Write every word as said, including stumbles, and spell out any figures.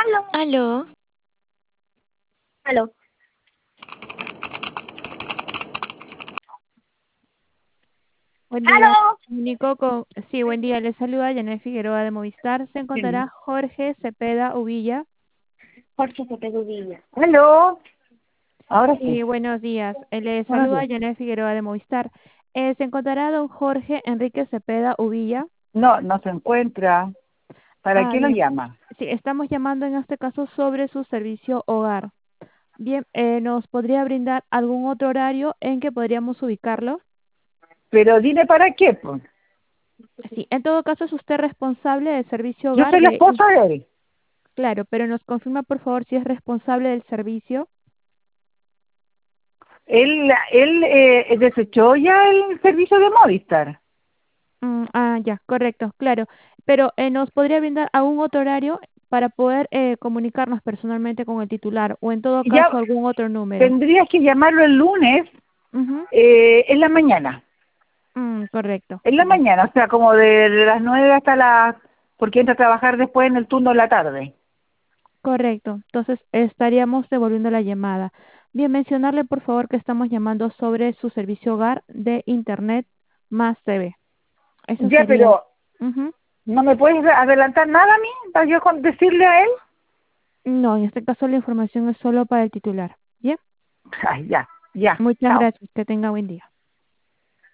Aló, Aló, aló. buen día. Aló. Comunico con... Sí, buen día. Le saluda Janet Figueroa de Movistar. Se Sí. encontrará Jorge Cepeda Uvilla. Jorge Cepeda Villa. Aló. Ahora Sí, sí. buenos días. Eh, Le Buenos saluda días. Janet Figueroa de Movistar. Eh, se encontrará don Jorge Enrique Cepeda Uvilla. No, no se encuentra. ¿Para Ah, qué lo bien. llama? Sí, estamos llamando en este caso sobre su servicio hogar. Bien, eh, ¿nos podría brindar algún otro horario en que podríamos ubicarlo? Pero dile para qué, pues. Sí, en todo caso es usted responsable del servicio Yo hogar soy la de... esposa de él. Claro, pero nos confirma por favor si es responsable del servicio. Él, él eh, desechó ya el servicio de Movistar. Mm, ah, ya, correcto, claro. Pero eh, ¿nos podría brindar algún otro horario para poder eh, comunicarnos personalmente con el titular o en todo Ya caso algún otro número? tendrías que llamarlo el lunes Ujú. eh, en la mañana. Mm, correcto, En la ya, mañana, o sea, como de las nueve hasta las... Porque entra a trabajar después en el turno de la tarde. correcto. Entonces estaríamos devolviendo la llamada. Bien, mencionarle por favor que estamos llamando sobre su servicio hogar de Internet más T V. Eso Ya, sería. pero Ujú. ¿no me puedes adelantar nada a mí para yo con- decirle a él? No, en este caso la información es solo para el titular. Bien, Ay, ya, ya, muchas chao. gracias. Que tenga buen día.